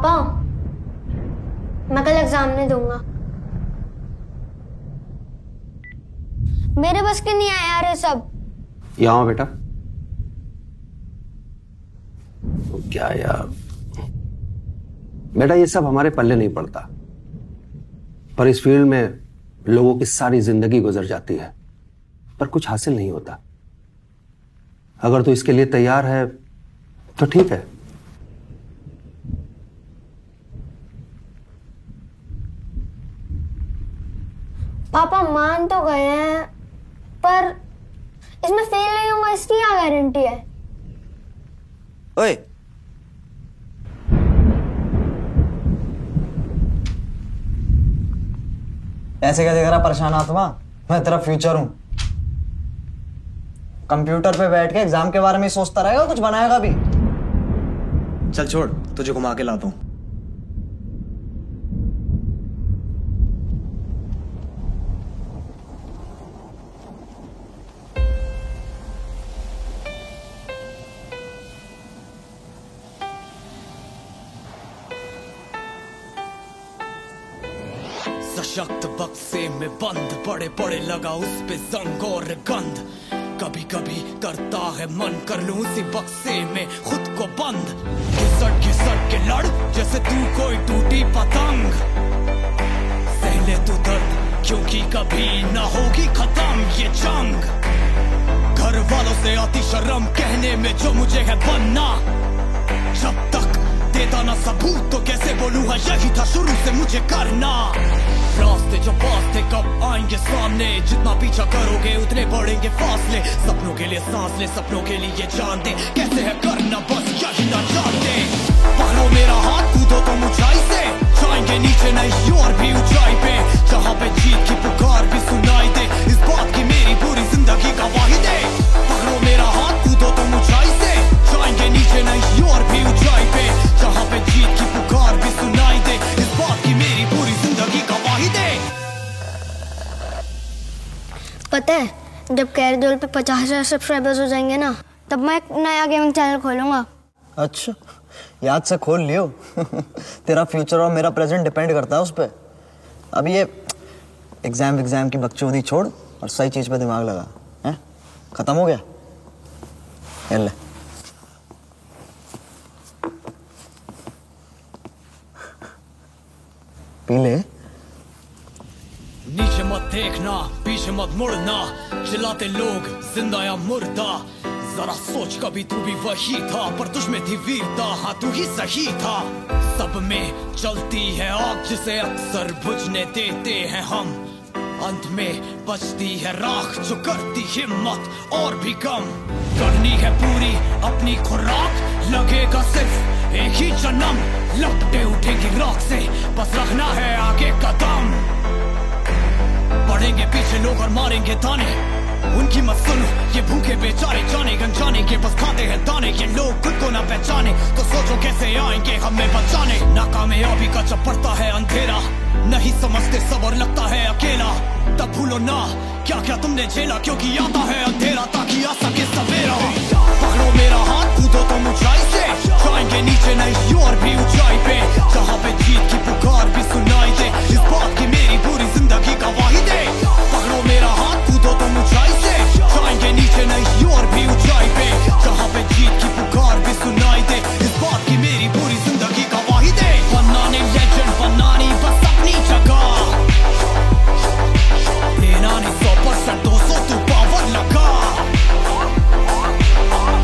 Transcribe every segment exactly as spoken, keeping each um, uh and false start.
पापा, मैं कल एग्जाम नहीं दूंगा। मेरे बस के नहीं आया यार ये सब। यहाँ आओ बेटा। क्या यार बेटा, ये सब हमारे पल्ले नहीं पड़ता, पर इस फील्ड में लोगों की सारी जिंदगी गुजर जाती है पर कुछ हासिल नहीं होता। अगर तू इसके लिए तैयार है तो ठीक है। पापा मान तो गए हैं, पर इसमें फेल नहीं होगा इसकी क्या गारंटी है? ओए, ऐसे क्या देख रहा परेशान आत्मा? मैं तेरा फ्यूचर हूं। कंप्यूटर पे बैठ के एग्जाम के बारे में सोचता रहेगा, कुछ बनाएगा भी? चल छोड़, तुझे घुमा के लाता हूं। सशक्त बक्से में बंद, बड़े बड़े लगा उस पे जंग और गंध। कभी कभी करता है मन कर लूं उसी बक्से में खुद को बंद। घिसट घिसट के लड़ जैसे तू कोई टूटी पतंग। सहले तू दर्द क्योंकि कभी ना होगी खत्म ये जंग। घर वालों से आती शर्म कहने में जो मुझे है बनना। जब तक देता ना सबूत तो कैसे बोलूं, हाँ यही था शुरू से मुझे करना। रास्ते जो पास थे कब आएंगे सामने, जितना पीछा करोगे उतने बढ़ेंगे फासले। सपनों के लिए सांस ले, सपनों के लिए जान दे, कैसे है करना बस यही ना जानते। पकड़ो मेरा हाथ, कूदो तुम ऊंचाई से, जाएंगे नीचे नहीं और भी ऊंचाई पे। जहाँ पे जीत की पुकार भी सुनाई दे, इस बात की मेरी पूरी जिंदगी गवाही दे। पकड़ो मेरा हाथ, कूदो तुम ऊंचाई से, जाएंगे नीचे नहीं और भी ऊंचाई पे। जहाँ पे जीत की पुकार भी सुनाई दे, इस बात की मेरी पूरी जिंदगी गवाही दे। पता है, जब कैरडोल पे पचास हजार सब्सक्राइबर्स हो जाएंगे ना, तब मैं एक नया गेमिंग चैनल खोलूंगा। अच्छा, याद से खोल लियो। तेरा फ्यूचर और मेरा प्रेजेंट डिपेंड करता है उस पर। अब ये एग्जाम एग्जाम की बकचोदी छोड़ और सही चीज पे दिमाग लगा। हैं? खत्म हो गया? ये ले। पी ले। नीचे मत देखना, पीछे मत मुड़ना, चिल्लाते लोग जिंदा या मुर्दा। जरा सोच कभी तू भी वही था, पर तुझ में थी वीरता, हाँ तू ही सही था। सब में चलती है आग जिसे अक्सर बुझने देते हैं हम। अंत में बचती है राख जो करती हिम्मत और भी कम। करनी है पूरी अपनी खुराक, लगेगा सिर्फ एक ही जन्म। लपटे उठेगी राख से, बस रखना है आगे कदम। बढ़ेंगे पीछे लोग और मारेंगे ताने, उनकी मत सुनो ये भूखे बेचारे। जाने गन जाने के बस खाते हैं दाने, ये लोग खुद को ना पहचाने तो सोचो कैसे आएंगे हमें बचाने। नाकामयाबी का जब पड़ता है अंधेरा, नहीं समझते सब और लगता है अकेला। तब भूलो ना क्या क्या तुमने झेला, क्योंकि आता है अंधेरा ताकि आ सके सवेरा। पकड़ो मेरा हाथ, कूदो तुम ऊंचाई से, जाएंगे नीचे नहीं और भी ऊंचाई पे। जहाँ पे जीत की पुकार भी सुनाई दे, इस बात की मेरी पूरी जिंदगी गवाही दे। पकड़ो मेरा हाथ, कूदो तुम ऊंचाई से, जाएंगे नीचे नहीं और भी ऊंचाई पे। जहाँ पे जीत की पुकार भी सुनाई दे, इस बात की मेरी पूरी जिंदगी गवाही दे। बनाने लेजेंड बनानी बस अपनी जगह, देना नहीं सौ परसेंट दो सौ तू पावर लगा।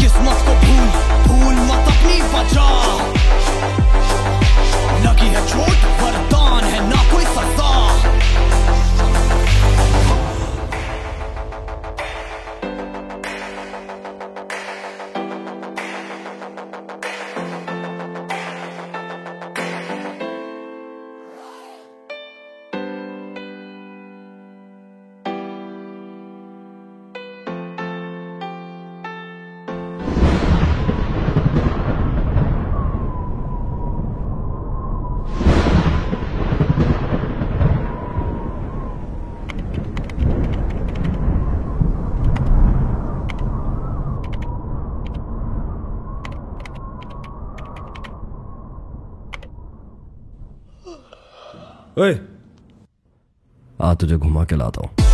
ओए, आ तुझे घुमा के लाता हूं।